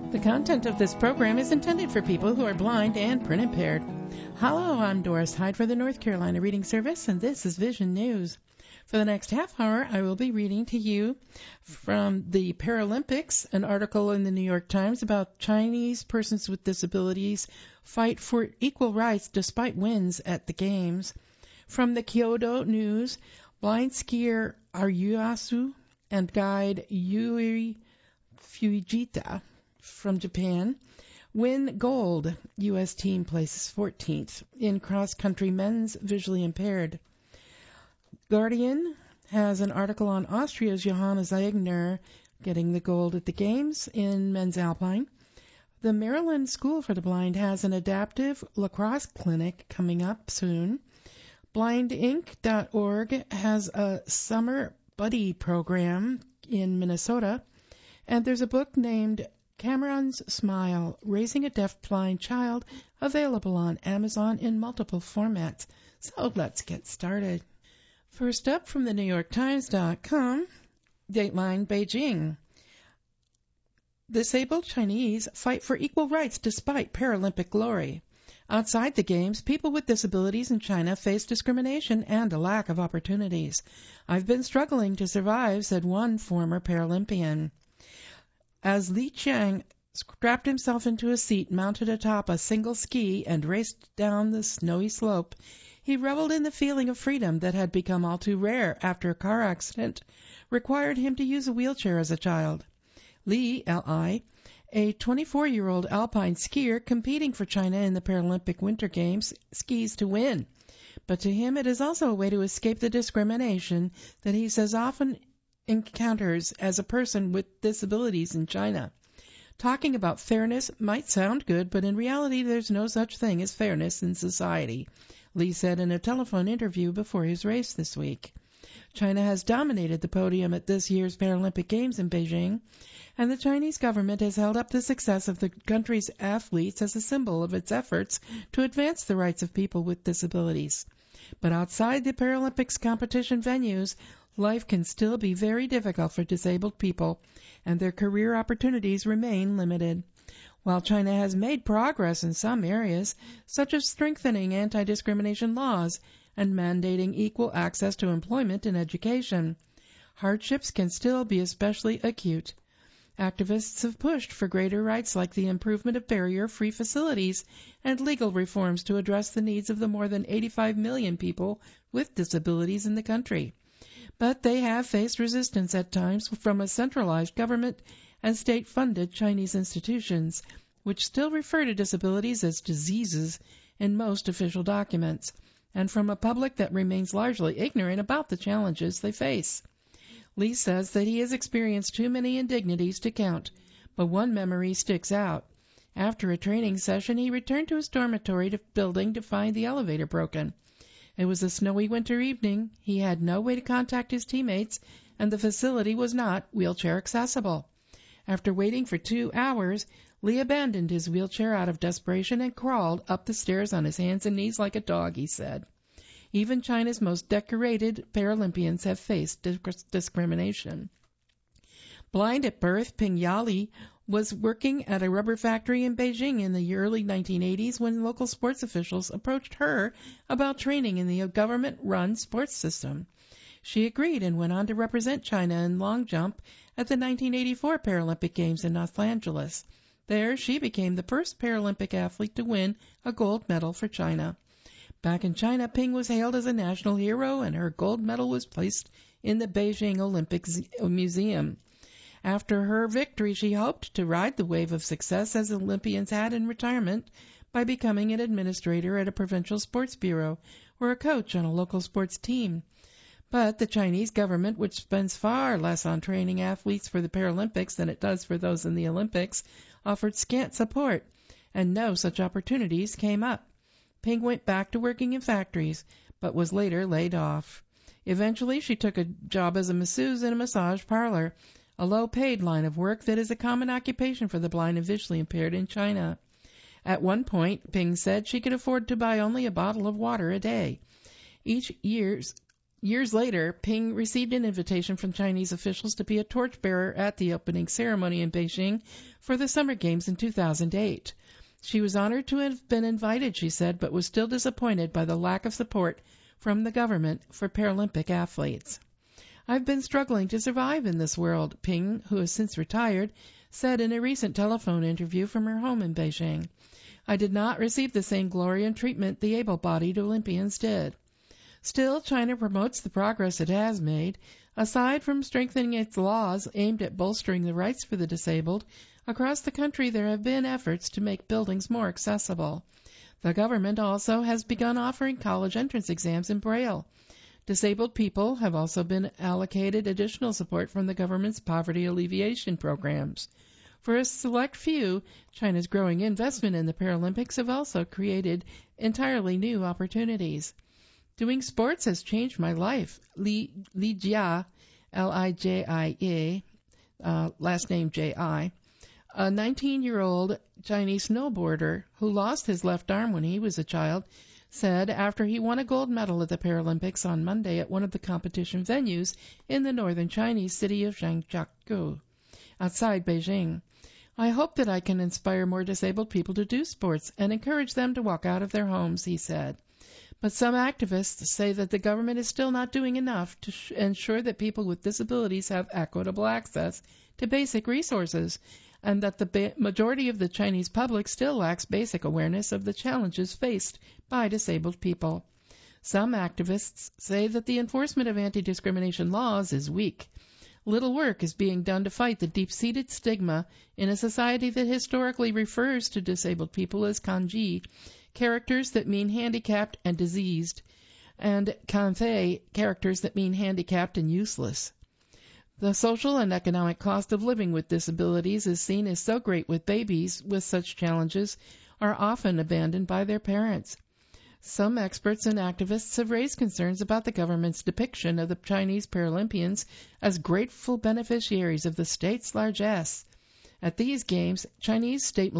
The content of this program is intended for people who are blind and print impaired. Hello, I'm Doris Hyde for the North Carolina Reading Service, and this is Vision News. For the next half hour, I will be reading to you from the Paralympics, an article in the New York Times about Chinese persons with disabilities fight for equal rights despite wins at the Games. From the Kyodo News, blind skier Ariyasu and guide Yuri Fujita from Japan win gold. U.S. team places 14th in cross-country men's visually impaired. Guardian has an article on Austria's Johannes Egner getting the gold at the Games in men's alpine. The Maryland School for the Blind has an adaptive lacrosse clinic coming up soon. BlindInc.org has a summer buddy program in Minnesota. And there's a book named Cameron's Smile, Raising a Deafblind Child, available on Amazon in multiple formats. So let's get started. First up from the NewYorkTimes.com, Dateline Beijing. Disabled Chinese fight for equal rights despite Paralympic glory. Outside the Games, people with disabilities in China face discrimination and a lack of opportunities. I've been struggling to survive, said one former Paralympian. As Li Qiang strapped himself into a seat mounted atop a single ski and raced down the snowy slope, he reveled in the feeling of freedom that had become all too rare after a car accident required him to use a wheelchair as a child. Li, L.I., a 24-year-old alpine skier competing for China in the Paralympic Winter Games, skis to win. But to him it is also a way to escape the discrimination that he says often encounters as a person with disabilities in China. Talking about fairness might sound good, but in reality there's no such thing as fairness in society, Li said in a telephone interview before his race this week. China has dominated the podium at this year's Paralympic Games in Beijing, and the Chinese government has held up the success of the country's athletes as a symbol of its efforts to advance the rights of people with disabilities. But outside the Paralympics competition venues, life can still be very difficult for disabled people, and their career opportunities remain limited. While China has made progress in some areas, such as strengthening anti-discrimination laws and mandating equal access to employment and education, hardships can still be especially acute. Activists have pushed for greater rights like the improvement of barrier-free facilities and legal reforms to address the needs of the more than 85 million people with disabilities in the country. But they have faced resistance at times from a centralized government and state-funded Chinese institutions, which still refer to disabilities as diseases in most official documents, and from a public that remains largely ignorant about the challenges they face. Li says that he has experienced too many indignities to count, but one memory sticks out. After a training session, he returned to his dormitory building to find the elevator broken. It was a snowy winter evening, he had no way to contact his teammates, and the facility was not wheelchair accessible. After waiting for 2 hours, Li abandoned his wheelchair out of desperation and crawled up the stairs on his hands and knees like a dog, he said. Even China's most decorated Paralympians have faced discrimination. Blind at birth, Ping Yali was working at a rubber factory in Beijing in the early 1980s when local sports officials approached her about training in the government-run sports system. She agreed and went on to represent China in long jump at the 1984 Paralympic Games in Los Angeles. There, she became the first Paralympic athlete to win a gold medal for China. Back in China, Ping was hailed as a national hero, and her gold medal was placed in the Beijing Olympic Museum. After her victory, she hoped to ride the wave of success as Olympians had in retirement by becoming an administrator at a provincial sports bureau or a coach on a local sports team. But the Chinese government, which spends far less on training athletes for the Paralympics than it does for those in the Olympics, offered scant support, and no such opportunities came up. Ping went back to working in factories, but was later laid off. Eventually, she took a job as a masseuse in a massage parlor, a low-paid line of work that is a common occupation for the blind and visually impaired in China. At one point, Ping said she could afford to buy only a bottle of water a day. Each year's Years later, Ping received an invitation from Chinese officials to be a torchbearer at the opening ceremony in Beijing for the Summer Games in 2008. She was honored to have been invited, she said, but was still disappointed by the lack of support from the government for Paralympic athletes. I've been struggling to survive in this world, Ping, who has since retired, said in a recent telephone interview from her home in Beijing. I did not receive the same glory and treatment the able-bodied Olympians did. Still, China promotes the progress it has made. Aside from strengthening its laws aimed at bolstering the rights for the disabled, across the country there have been efforts to make buildings more accessible. The government also has begun offering college entrance exams in Braille. Disabled people have also been allocated additional support from the government's poverty alleviation programs. For a select few, China's growing investment in the Paralympics have also created entirely new opportunities. Doing sports has changed my life. Li Jia, Lijia, last name J.I., a 19-year-old Chinese snowboarder who lost his left arm when he was a child, said after he won a gold medal at the Paralympics on Monday at one of the competition venues in the northern Chinese city of Zhangjiakou, outside Beijing. I hope that I can inspire more disabled people to do sports and encourage them to walk out of their homes, he said. But some activists say that the government is still not doing enough to ensure that people with disabilities have equitable access to basic resources, and that the majority of the Chinese public still lacks basic awareness of the challenges faced by disabled people. Some activists say that the enforcement of anti-discrimination laws is weak. Little work is being done to fight the deep-seated stigma in a society that historically refers to disabled people as kanji, characters that mean handicapped and diseased, and kanfei, characters that mean handicapped and useless. The social and economic cost of living with disabilities is seen as so great with babies with such challenges are often abandoned by their parents. Some experts and activists have raised concerns about the government's depiction of the Chinese Paralympians as grateful beneficiaries of the state's largesse. At these games, Chinese state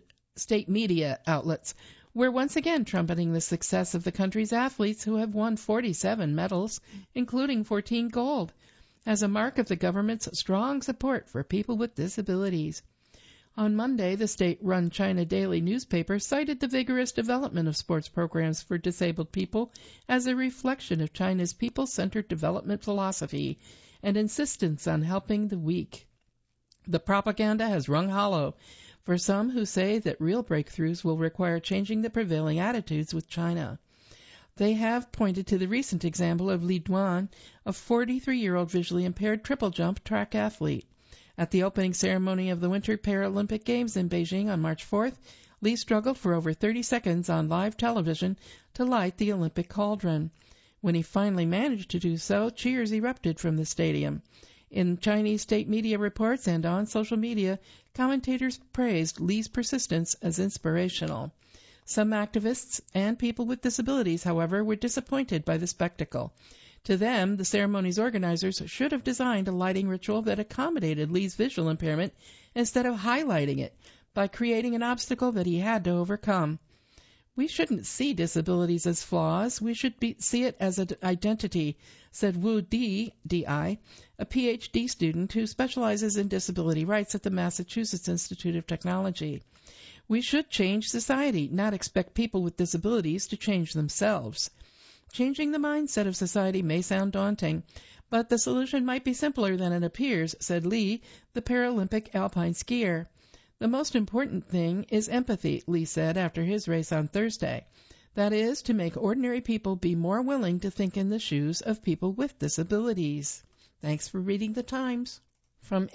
media outlets were once again trumpeting the success of the country's athletes who have won 47 medals, including 14 gold, as a mark of the government's strong support for people with disabilities. On Monday, the state-run China Daily newspaper cited the vigorous development of sports programs for disabled people as a reflection of China's people-centered development philosophy and insistence on helping the weak. The propaganda has rung hollow for some who say that real breakthroughs will require changing the prevailing attitudes with China. They have pointed to the recent example of Li Duan, a 43-year-old visually impaired triple jump track athlete. At the opening ceremony of the Winter Paralympic Games in Beijing on March 4th, Li struggled for over 30 seconds on live television to light the Olympic cauldron. When he finally managed to do so, cheers erupted from the stadium. In Chinese state media reports and on social media, commentators praised Li's persistence as inspirational. Some activists and people with disabilities, however, were disappointed by the spectacle. To them, the ceremony's organizers should have designed a lighting ritual that accommodated Li's visual impairment instead of highlighting it by creating an obstacle that he had to overcome. We shouldn't see disabilities as flaws. We should see it as an identity, said Wu Di, a PhD student who specializes in disability rights at the Massachusetts Institute of Technology. We should change society, not expect people with disabilities to change themselves. Changing the mindset of society may sound daunting, but the solution might be simpler than it appears, said Li, the Paralympic alpine skier. The most important thing is empathy, Li said after his race on Thursday. That is, to make ordinary people be more willing to think in the shoes of people with disabilities. Thanks for reading the Times. From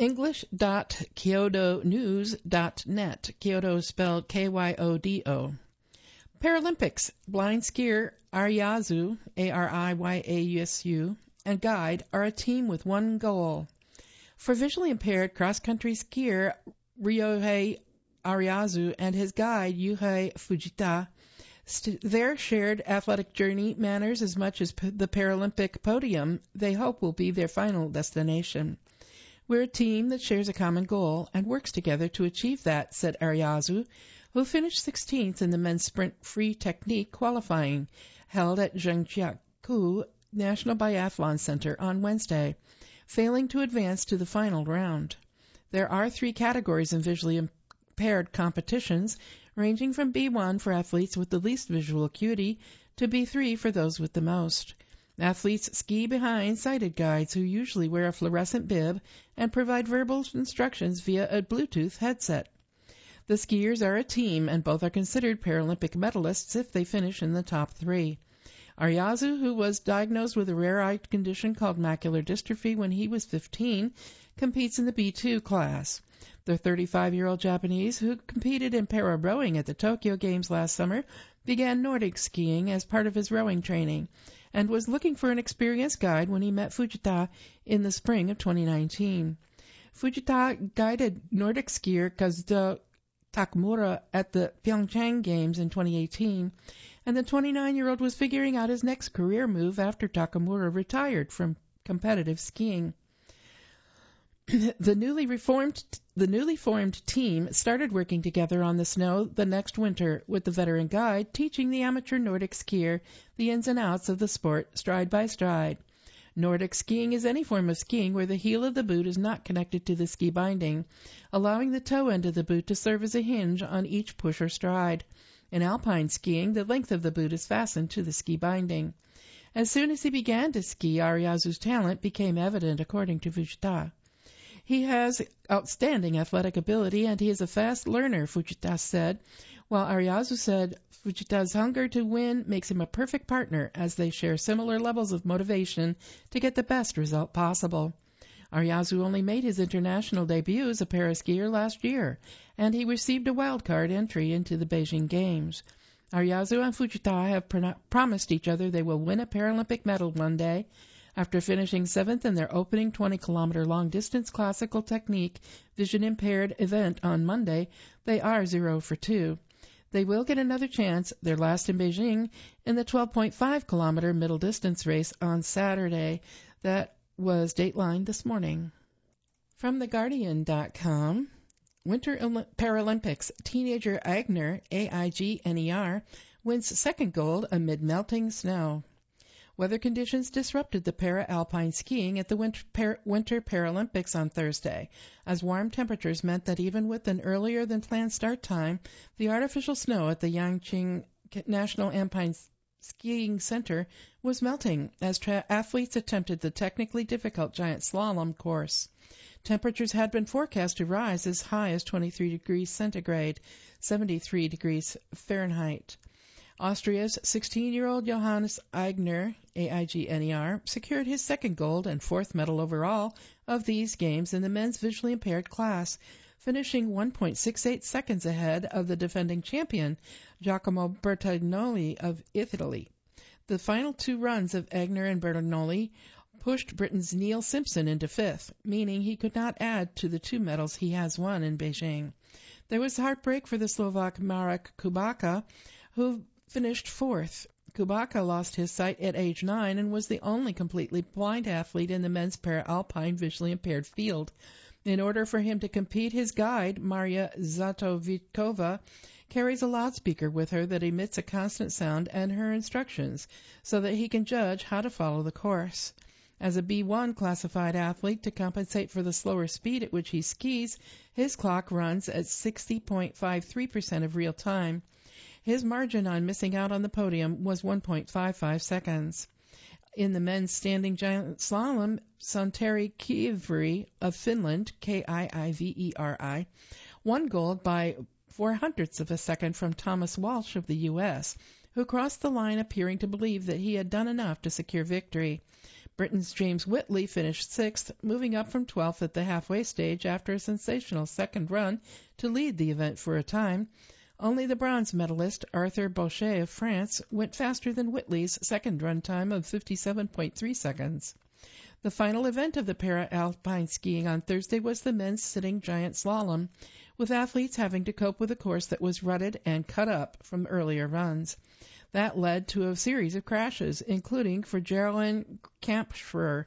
English.kyodonews.net, Kyoto spelled Kyodo. Paralympics, blind skier Ariyasu, Ariyasu, and guide are a team with one goal. For visually impaired cross-country skier Ryohei Ariyasu and his guide Yuhei Fujita, their shared athletic journey matters as much as the Paralympic podium they hope will be their final destination. We're a team that shares a common goal and works together to achieve that, said Ariyasu, who finished 16th in the men's sprint free technique qualifying held at Zhangjiakou National Biathlon Center on Wednesday, failing to advance to the final round. There are 3 categories in visually impaired competitions, ranging from B1 for athletes with the least visual acuity to B3 for those with the most. Athletes ski behind sighted guides who usually wear a fluorescent bib and provide verbal instructions via a Bluetooth headset. The skiers are a team, and both are considered Paralympic medalists if they finish in the top 3. Aryazu, who was diagnosed with a rare eye condition called macular dystrophy when he was 15, competes in the B2 class. The 35-year-old Japanese, who competed in para-rowing at the Tokyo Games last summer, began Nordic skiing as part of his rowing training and was looking for an experienced guide when he met Fujita in the spring of 2019. Fujita guided Nordic skier Kazuto Takamura at the Pyeongchang Games in 2018, and the 29-year-old was figuring out his next career move after Takamura retired from competitive skiing. The newly formed team started working together on the snow the next winter, with the veteran guide teaching the amateur Nordic skier the ins and outs of the sport stride by stride. Nordic skiing is any form of skiing where the heel of the boot is not connected to the ski binding, allowing the toe end of the boot to serve as a hinge on each push or stride. In alpine skiing, the length of the boot is fastened to the ski binding. As soon as he began to ski, Aryazu's talent became evident, according to Fujita. He has outstanding athletic ability, and he is a fast learner, Fujita said, while Aryazu said Fujita's hunger to win makes him a perfect partner, as they share similar levels of motivation to get the best result possible. Aryazu only made his international debut as a paraskier last year, and he received a wildcard entry into the Beijing Games. Aryazu and Fujita have promised each other they will win a Paralympic medal one day. After finishing 7th in their opening 20-kilometer long-distance classical technique vision-impaired event on Monday, they are 0 for 2. They will get another chance, their last in Beijing, in the 12.5-kilometer middle-distance race on Saturday. That was Dateline this morning. From TheGuardian.com, Winter Paralympics teenager Aigner, A-I-G-N-E-R, wins second gold amid melting snow. Weather conditions disrupted the para-alpine skiing at the Winter Paralympics on Thursday, as warm temperatures meant that even with an earlier-than-planned start time, the artificial snow at the Yangqing National Alpine Skiing Center was melting as athletes attempted the technically difficult giant slalom course. Temperatures had been forecast to rise as high as 23 degrees centigrade, 73 degrees Fahrenheit. Austria's 16-year-old Johannes Aigner, A-I-G-N-E-R, secured his second gold and fourth medal overall of these games in the men's visually impaired class, finishing 1.68 seconds ahead of the defending champion, Giacomo Bertagnolli of Italy. The final 2 runs of Aigner and Bertagnolli pushed Britain's Neil Simpson into 5th, meaning he could not add to the 2 medals he has won in Beijing. There was heartbreak for the Slovak Marek Kubaka, who finished 4th. Kubaka lost his sight at age 9 and was the only completely blind athlete in the men's para-alpine visually impaired field. In order for him to compete, his guide, Maria Zatovikova, carries a loudspeaker with her that emits a constant sound and her instructions so that he can judge how to follow the course. As a B1 classified athlete, to compensate for the slower speed at which he skis, his clock runs at 60.53% of real time. His margin on missing out on the podium was 1.55 seconds. In the men's standing giant slalom, Santeri Kiiveri of Finland, K-I-I-V-E-R-I, won gold by 0.04 of a second from Thomas Walsh of the U.S., who crossed the line appearing to believe that he had done enough to secure victory. Britain's James Whitley finished 6th, moving up from 12th at the halfway stage after a sensational second run to lead the event for a time. Only the bronze medalist, Arthur Bauchet of France, went faster than Whitley's second run time of 57.3 seconds. The final event of the para-alpine skiing on Thursday was the men's sitting giant slalom, with athletes having to cope with a course that was rutted and cut up from earlier runs. That led to a series of crashes, including for Geraldine Kampschreur,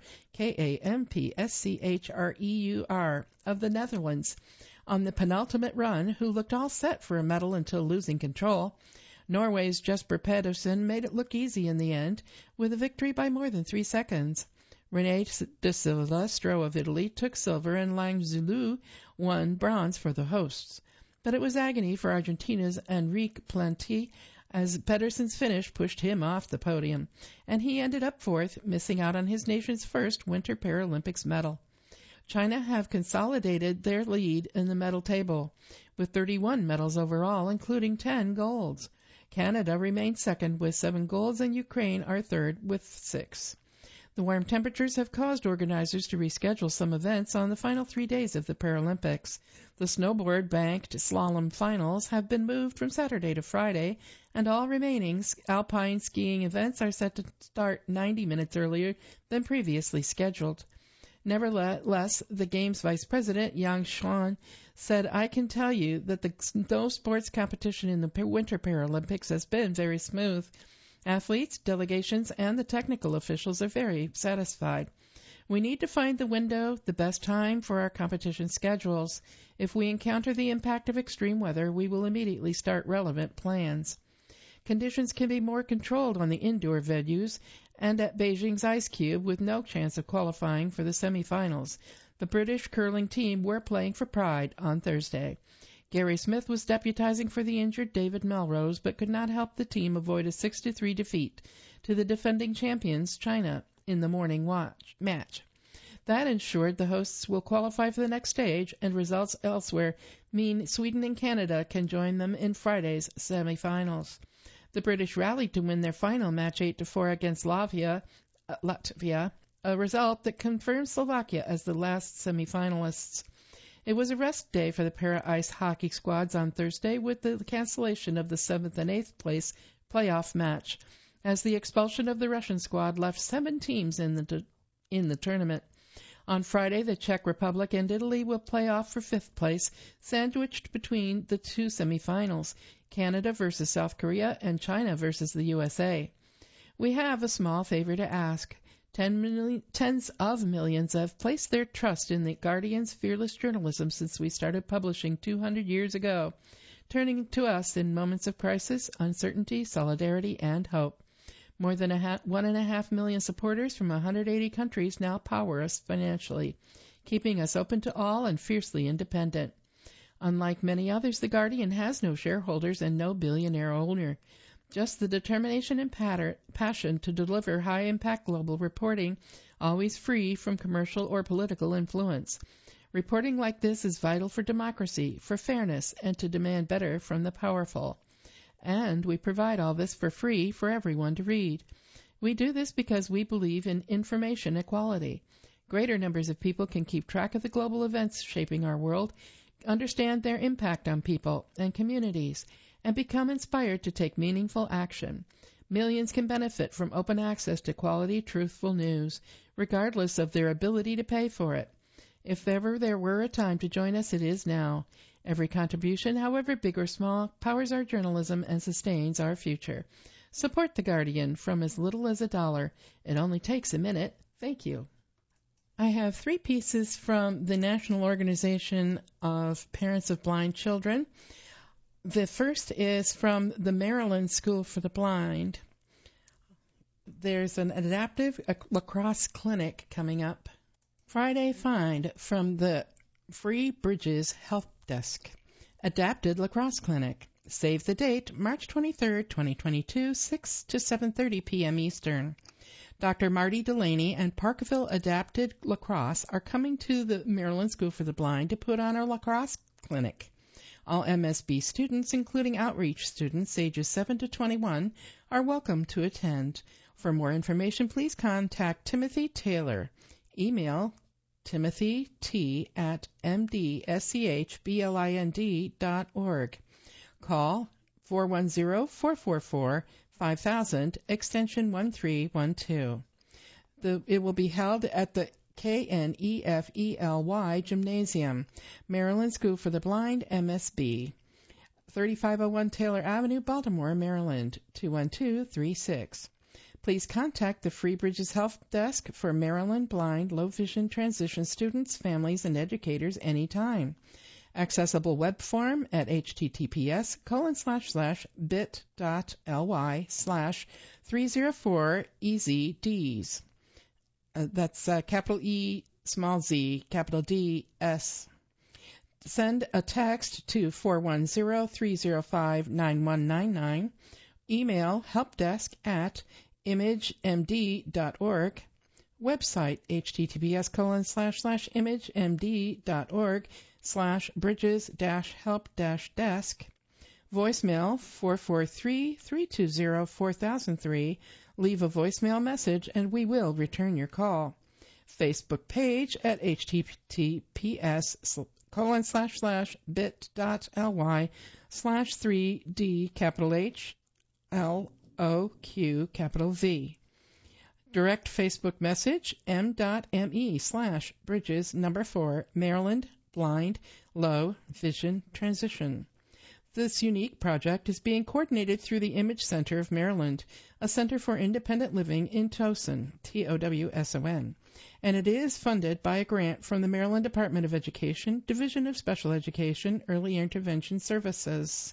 K-A-M-P-S-C-H-R-E-U-R, of the Netherlands, on the penultimate run, who looked all set for a medal until losing control. Norway's Jesper Pedersen made it look easy in the end, with a victory by more than 3 seconds. René da Silva Stroh of Italy took silver and Lang Zulu won bronze for the hosts. But it was agony for Argentina's Enrique Planti as Pedersen's finish pushed him off the podium, and he ended up fourth, missing out on his nation's first Winter Paralympics medal. China have consolidated their lead in the medal table, with 31 medals overall, including 10 golds. Canada remains second with 7 golds, and Ukraine are third with 6. The warm temperatures have caused organizers to reschedule some events on the final 3 days of the Paralympics. The snowboard banked slalom finals have been moved from Saturday to Friday, and all remaining alpine skiing events are set to start 90 minutes earlier than previously scheduled. Nevertheless, the Games Vice President, Yang Xuan, said, "I can tell you that the snow sports competition in the Winter Paralympics has been very smooth. Athletes, delegations, and the technical officials are very satisfied. We need to find the window, the best time for our competition schedules. If we encounter the impact of extreme weather, we will immediately start relevant plans. Conditions can be more controlled on the indoor venues and at Beijing's Ice Cube with no chance of qualifying for the semifinals. The British curling team were playing for pride on Thursday. Gary Smith was deputizing for the injured David Melrose, but could not help the team avoid a 6-3 defeat to the defending champions, China, in the morning match. That ensured the hosts will qualify for the next stage, and results elsewhere mean Sweden and Canada can join them in Friday's semifinals. The British rallied to win their final match 8-4 against Latvia, a result that confirms Slovakia as the last semifinalists. It was a rest day for the para-ice hockey squads on Thursday with the cancellation of the 7th and 8th place playoff match, as the expulsion of the Russian squad left 7 teams in the tournament. On Friday, the Czech Republic and Italy will play off for 5th place, sandwiched between the 2 semifinals, Canada versus South Korea and China versus the USA. We have a small favor to ask. Tens of millions have placed their trust in the Guardian's fearless journalism since we started publishing 200 years ago, turning to us in moments of crisis, uncertainty, solidarity, and hope. More than 1.5 million supporters from 180 countries now power us financially, keeping us open to all and fiercely independent. Unlike many others, The Guardian has no shareholders and no billionaire owner. Just the determination and passion to deliver high-impact global reporting, always free from commercial or political influence. Reporting like this is vital for democracy, for fairness, and to demand better from the powerful. And we provide all this for free for everyone to read. We do this because we believe in information equality. Greater numbers of people can keep track of the global events shaping our world, understand their impact on people and communities, and become inspired to take meaningful action. Millions can benefit from open access to quality, truthful news, regardless of their ability to pay for it. If ever there were a time to join us, it is now. Every contribution, however big or small, powers our journalism and sustains our future. Support The Guardian from as little as $1. It only takes a minute. Thank you. I have 3 pieces from the National Organization of Parents of Blind Children. The first is from the Maryland School for the Blind. There's an adaptive lacrosse clinic coming up. Friday Find from the Free Bridges Help Desk. Adapted lacrosse clinic. Save the date, March 23, 2022, 6 to 7:30 p.m. Eastern. Dr. Marty Delaney and Parkville Adapted Lacrosse are coming to the Maryland School for the Blind to put on a lacrosse clinic. All MSB students, including outreach students ages 7 to 21, are welcome to attend. For more information, please contact Timothy Taylor. Email timothy.t@mdschblind.org. Call 410-444-5000, extension 1312. It will be held at the KNEFELY Gymnasium, Maryland School for the Blind, MSB, 3501 Taylor Avenue, Baltimore, Maryland, 21236. Please contact the Free Bridges Help Desk for Maryland blind, low vision transition students, families, and educators anytime. Accessible web form at https://bit.ly/304EZDs. That's capital E, small z, capital D, S. Send a text to 410-305-9199. Email helpdesk@imagemd.org. Website https://imagemd.org/bridges-help-desk. Voicemail 443-320-4003. Leave a voicemail message and we will return your call. Facebook page at https://bit.ly/3D capital H LOQ capital V. Direct Facebook message m.me/Bridges 4 Maryland Blind Low Vision Transition. This unique project is being coordinated through the Image Center of Maryland, a center for independent living in Towson, TOWSON, and it is funded by a grant from the Maryland Department of Education, Division of Special Education, Early Intervention Services.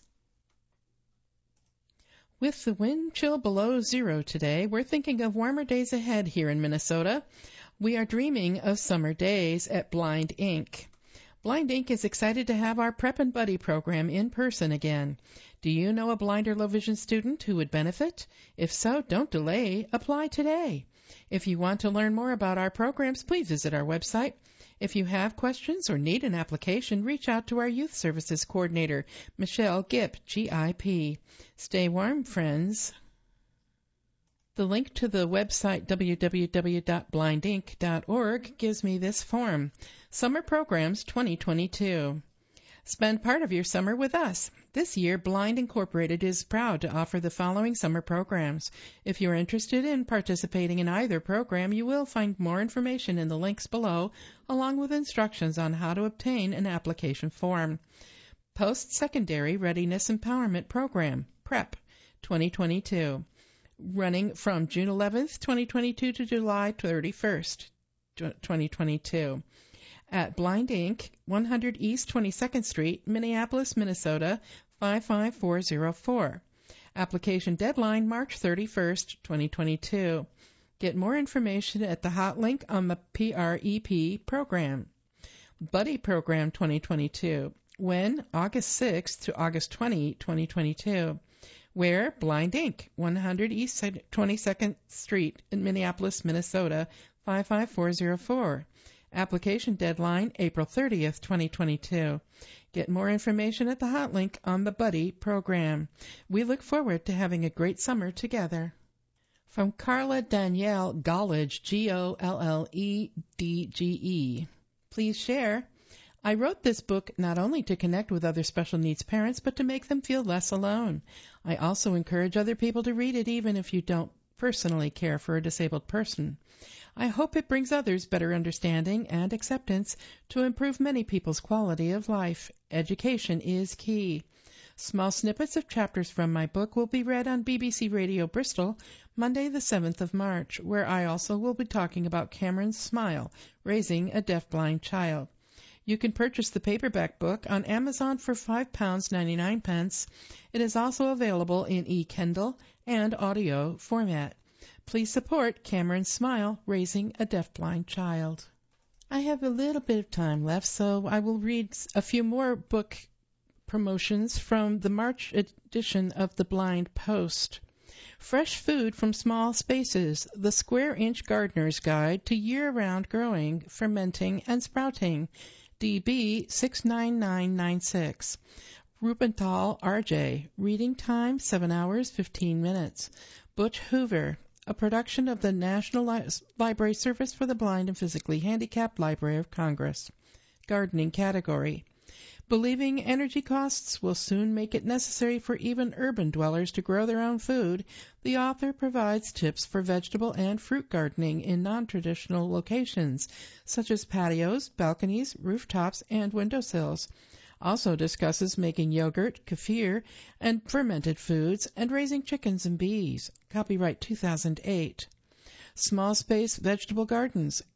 With the wind chill below zero today, we're thinking of warmer days ahead here in Minnesota. We are dreaming of summer days at Blind Inc. Blind Inc. is excited to have our Prep and Buddy program in person again. Do you know a blind or low vision student who would benefit? If so, don't delay. Apply today. If you want to learn more about our programs, please visit our website. If you have questions or need an application, reach out to our Youth Services Coordinator, Michelle Gipp, GIP. Stay warm, friends. The link to the website www.blindinc.org gives me this form. Summer Programs 2022. Spend part of your summer with us. This year, Blind Incorporated is proud to offer the following summer programs. If you're interested in participating in either program, you will find more information in the links below, along with instructions on how to obtain an application form. Post-Secondary Readiness Empowerment Program, PrEP, 2022. Running from June 11th, 2022 to July 31st, 2022. At Blind Inc., 100 East 22nd Street, Minneapolis, Minnesota, 55404. Application deadline March 31st, 2022. Get more information at the hot link on the PREP program. Buddy Program 2022. When? August 6th to August 20, 2022. Where? Blind Inc., 100 East 22nd Street in Minneapolis, Minnesota, 55404. Application deadline April 30th, 2022. Get more information at the hot link on the Buddy program. We look forward to having a great summer together. From Carla Danielle Golledge, Golledge. Please share. I wrote this book not only to connect with other special needs parents, but to make them feel less alone. I also encourage other people to read it even if you don't personally care for a disabled person. I hope it brings others better understanding and acceptance to improve many people's quality of life. Education is key. Small snippets of chapters from my book will be read on BBC Radio Bristol Monday the 7th of March, where I also will be talking about Cameron's Smile, Raising a Deafblind Child. You can purchase the paperback book on Amazon for £5.99. It is also available in e-Kindle and audio format. Please support Cameron's Smile, Raising a Deafblind Child. I have a little bit of time left, so I will read a few more book promotions from the March edition of the Blind Post. Fresh Food from Small Spaces, the Square Inch Gardener's Guide to Year-Round Growing, Fermenting, and Sprouting, DB 69996. Rubenthal, R.J., Reading Time, 7 hours, 15 minutes. Butch Hoover, a production of the National Library Service for the Blind and Physically Handicapped Library of Congress. Gardening category. Believing energy costs will soon make it necessary for even urban dwellers to grow their own food, the author provides tips for vegetable and fruit gardening in non-traditional locations, such as patios, balconies, rooftops, and windowsills. Also discusses making yogurt, kefir, and fermented foods, and raising chickens and bees. Copyright 2008. Small Space Vegetable Gardens,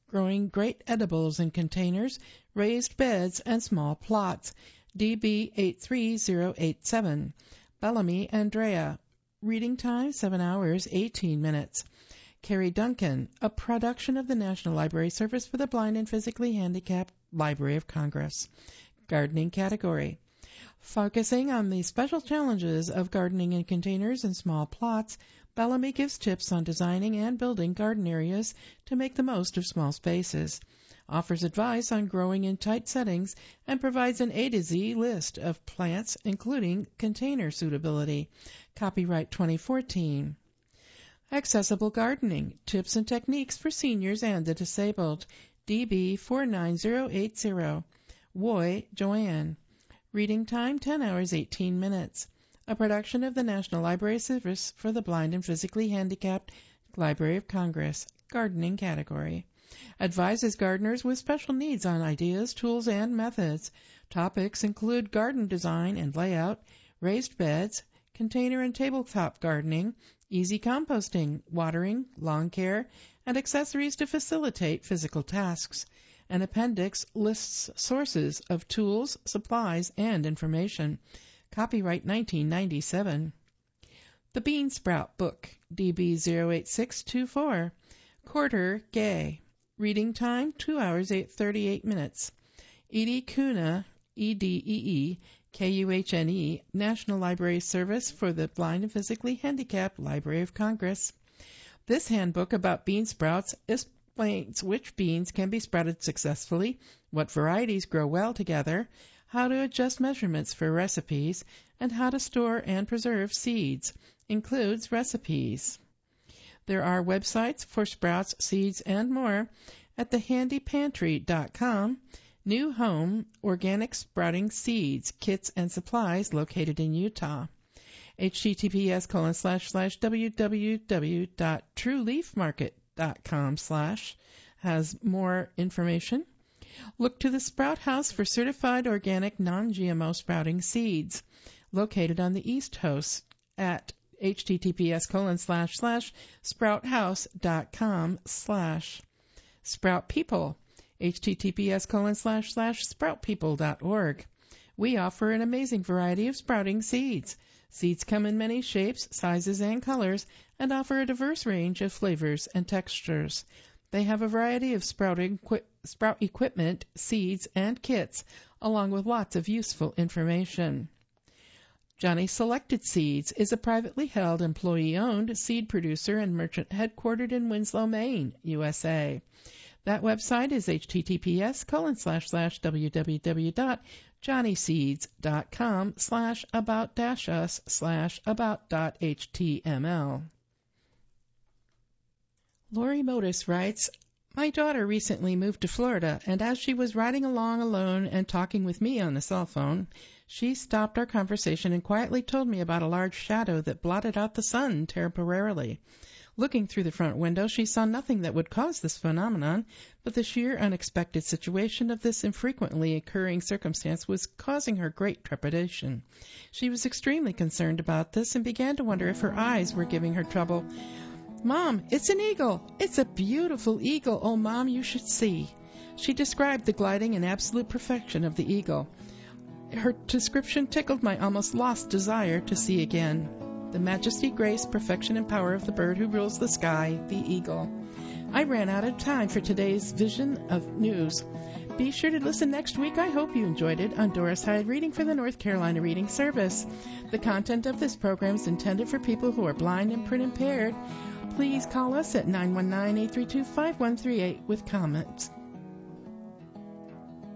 growing great edibles in containers, raised beds, and small plots. DB 83087. Bellamy Andrea. Reading time 7 hours 18 minutes. Carrie Duncan, a production of the National Library Service for the Blind and Physically Handicapped Library of Congress. Gardening category. Focusing on the special challenges of gardening in containers and small plots, Bellamy gives tips on designing and building garden areas to make the most of small spaces, offers advice on growing in tight settings, and provides an A to Z list of plants, including container suitability. Copyright 2014. Accessible gardening, tips and techniques for seniors and the disabled. DB 49080. Woy, Joanne. Reading time 10 hours 18 minutes. A production of the National Library Service for the Blind and Physically Handicapped Library of Congress. Gardening category. Advises gardeners with special needs on ideas, tools, and methods. Topics include garden design and layout, raised beds, container and tabletop gardening, easy composting, watering, lawn care, and accessories to facilitate physical tasks. An appendix lists sources of tools, supplies, and information. Copyright 1997. The Bean Sprout Book, DB 08624. Quarter, Gay. Reading time 2 hours 38 minutes. Edie Kuhne, EDEE, National Library Service for the Blind and Physically Handicapped Library of Congress. This handbook about bean sprouts explains which beans can be sprouted successfully, what varieties grow well together, how to adjust measurements for recipes, and how to store and preserve seeds. Includes recipes. There are websites for sprouts, seeds, and more at thehandypantry.com. New Home Organic Sprouting Seeds, Kits, and Supplies located in Utah. https://www.trueleafmarket.com/ has more information. Look to the Sprout House for certified organic non-GMO sprouting seeds, located on the East Coast at https://sprouthouse.com/ Sprout People, https://sproutpeople.org. We offer an amazing variety of sprouting seeds. Seeds come in many shapes, sizes, and colors, and offer a diverse range of flavors and textures. They have a variety of sprout equipment, seeds, and kits, along with lots of useful information. Johnny Selected Seeds is a privately held, employee-owned seed producer and merchant headquartered in Winslow, Maine, USA. That website is https://www.johnnyseeds.com/about-us/about.html. Lori Modis writes, my daughter recently moved to Florida, and as she was riding along alone and talking with me on the cell phone, she stopped our conversation and quietly told me about a large shadow that blotted out the sun temporarily. Looking through the front window, she saw nothing that would cause this phenomenon, but the sheer unexpected situation of this infrequently occurring circumstance was causing her great trepidation. She was extremely concerned about this and began to wonder if her eyes were giving her trouble. Mom, it's an eagle. It's a beautiful eagle. Oh, Mom, you should see. She described the gliding and absolute perfection of the eagle. Her description tickled my almost lost desire to see again. The majesty, grace, perfection, and power of the bird who rules the sky, the eagle. I ran out of time for today's vision of news. Be sure to listen next week. I hope you enjoyed it on Doris Hyde reading for the North Carolina Reading Service. The content of this program is intended for people who are blind and print impaired. Please call us at 919-832-5138 with comments.